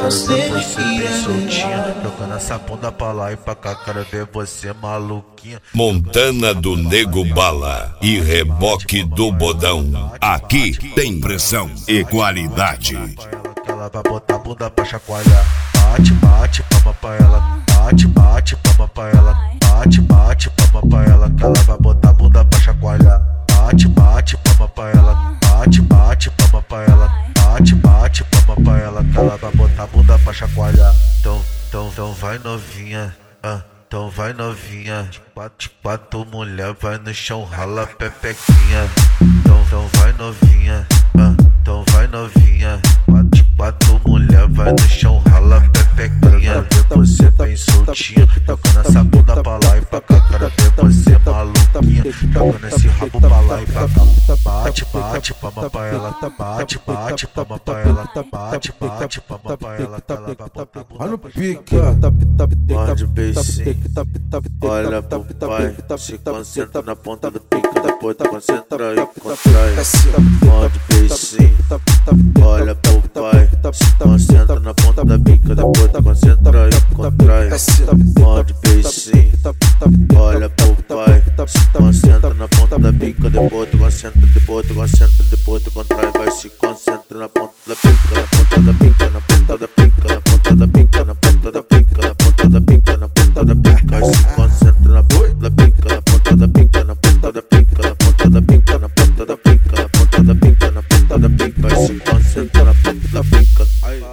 ver você bem soltinha, tocando essa bunda pra lá e pra cá, quero ver você maluquinha. Montana do Nego Bala e Reboque do Bodão. Aqui tem pressão e qualidade. Ela vai botar a bunda pra chacoalhar. Bate, bate, palma pra ela. Bate, bate, palma pra ela. Bate, bate, palma pra ela. Que ela vai botar a bunda pra chacoalhar. Bate, bate, palma pra ela. Bate, bate, palma pra ela. Bate, bate, palma pra ela. Que ela vai botar a bunda pra chacoalhar. Então vai novinha, então vai novinha. De quatro mulher vai no chão, rala pepequinha. Então vai novinha, então vai novinha. De quatro mulher vai no chão, rala pepequinha. Ver você bem soltinha, tocando essa bunda pra lá e pra cá. Quero ver você maluquinha, tocando esse rabo pra lá e pra cá. Bate, bate, palma pra ela. Bate, bate, palma pra ela. Bate, bate, palma pra ela. Que ela vai botar a bunda pra pica, morde beicinho, olha pro pai, se concentra na ponta do pico, depois concentra e contrai. Morde beicinho, olha pro pai, se concentra na ponta da pica, depois concentra e contrai. Morde beicinho, olha pro pai, se concentra na ponta da pica, depois concentra, depois contrai. Vai se concentra na ponta da pica, na ponta da pica, na ponta da pica, na ponta da pica, na ponta da pica, na ponta da pica, na ponta da pica. Vai se concentra na ponta da pica, na ponta da pica, na ponta da pica, na ponta da pica, na ponta da pica, na ponta da pica, na ponta da pica. Vai se concentra na ponta da pica.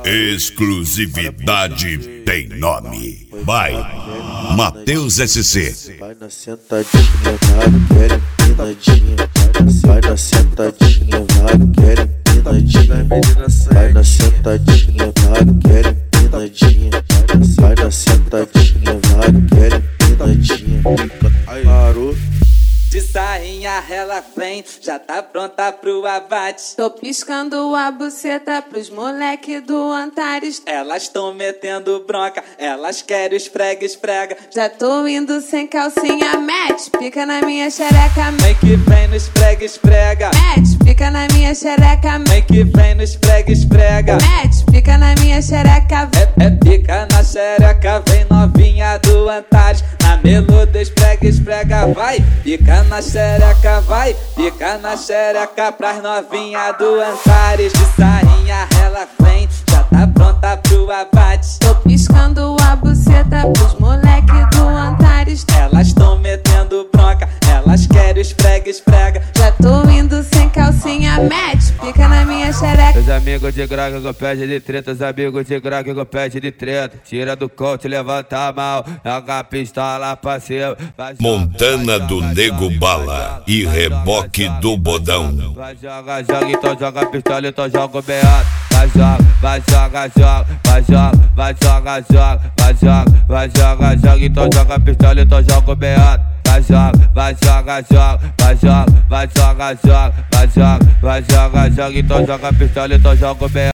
Exclusividade tem nome. Vai, Matheus SC. Vai na sentadinha, vai, quero empinadinha. Vai na sentadinha, vai, quero empinadinha. Vai na sentadinha, vai, quero empinadinha. Vai na sentadinha, vai, quero empinadinha. Parou. De sainha ela vem, já tá pronta pro abate. Tô piscando a buceta pros moleque do Antares. Elas tão metendo bronca, elas querem esfrega, esfrega. Já tô indo sem calcinha, mete, pica na minha xereca. Vem que vem no esfrega, esfrega. Mete, pica na minha xereca. Vem que vem no esfrega, esfrega. Mete, pica na minha xereca. É pica na xereca, vem novinha do Antares. Na melodia esfrega, esfrega, vai. Pica na xereca, vai, pica na xereca pras novinha do Antares. De sainha ela vem, já tá pronta pro abate. Tô piscando a buceta pros moleque do Antares. Elas tão metendo bronca, elas querem esfrega, esfrega. Já tô indo sem calcinha, mete, pica na minha xereca. Os amigos de graga com pede de treta, os amigos de graga com pede de treta. Tira do coach, levanta a mão, joga a pistola pra cima. Montana do Nego Bala e Reboque do Bodão. Vai joga, joga, então joga a pistola, então joga o beato. Vai joga, vai joga, joga, vai joga, vai joga, joga, vai joga, vai joga, joga, então joga a pistola, então joga o beato. Vai joga, vai joga, joga, vai joga, vai joga, joga, vai joga, vai joga, joga, então joga a pistola, então joga o beato.